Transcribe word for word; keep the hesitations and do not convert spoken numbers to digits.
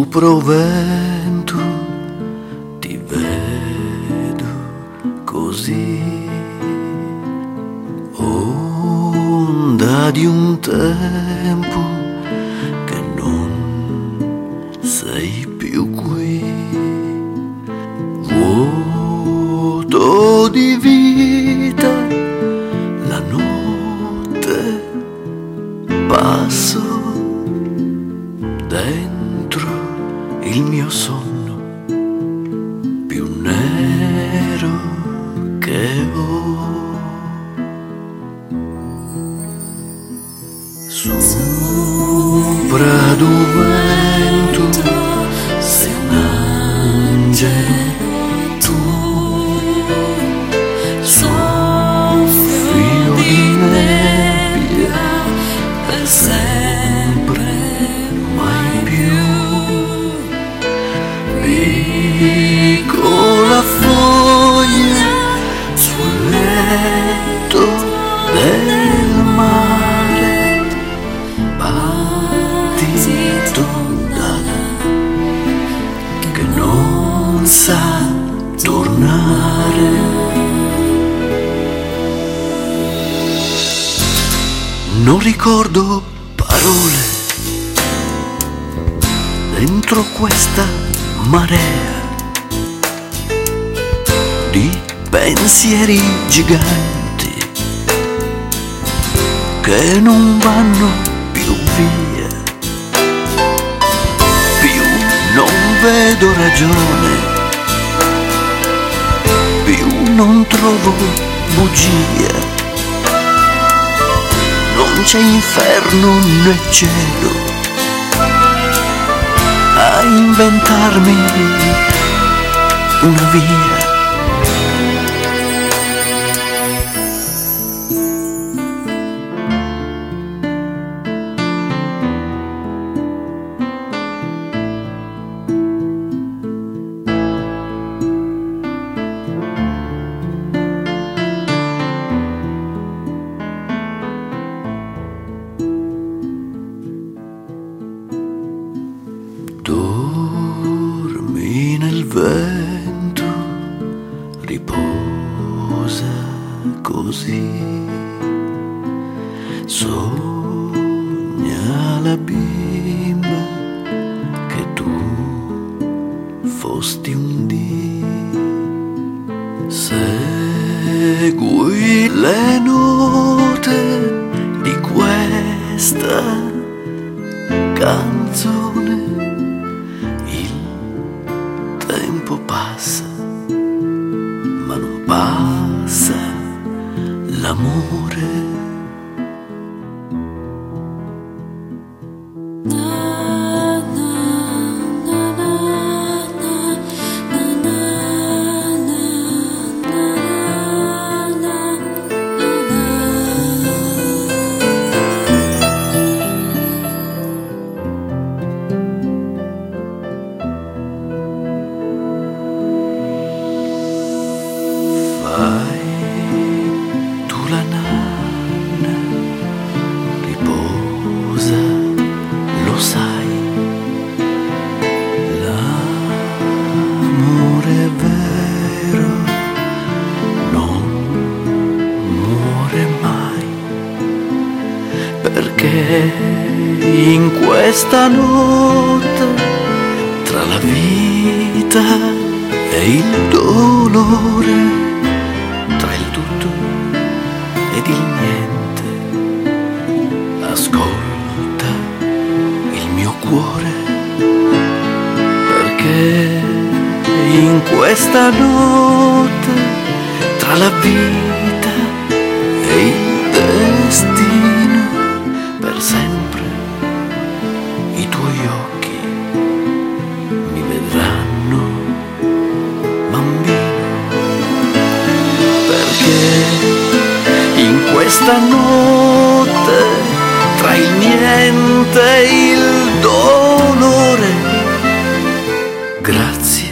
sopra o vento ti vedo così, onda di un tempo che non sei più qui, vuoto di vita, la notte passo dentro il mio sonno più nero che ho. Sopra d'un vento sei un angelo tu, soffio di nebbia per sempre mai più, piccola foglia sul letto del mare, battito d'ala che non sa tornare. Non ricordo parole dentro questa marea di pensieri giganti che non vanno più via, più non vedo ragione, più non trovo bugia, non c'è inferno né cielo a inventarmi una via. Dormi nel vento, riposa così, sogna la bimba che tu fosti un dì, segui le note di questa canzone. Il tempo passa, ma non passa l'amore. Fai tu la nanna, riposa, lo sai, l'amore vero non muore mai, perché in questa notte tra la vita e il dolore, tra il tutto ed il niente, ascolta il mio cuore, perché in questa notte tra la vita e il destino, per sempre i tuoi occhi mi vedranno bambino, perché in questa notte tra il niente e il dolore, grazie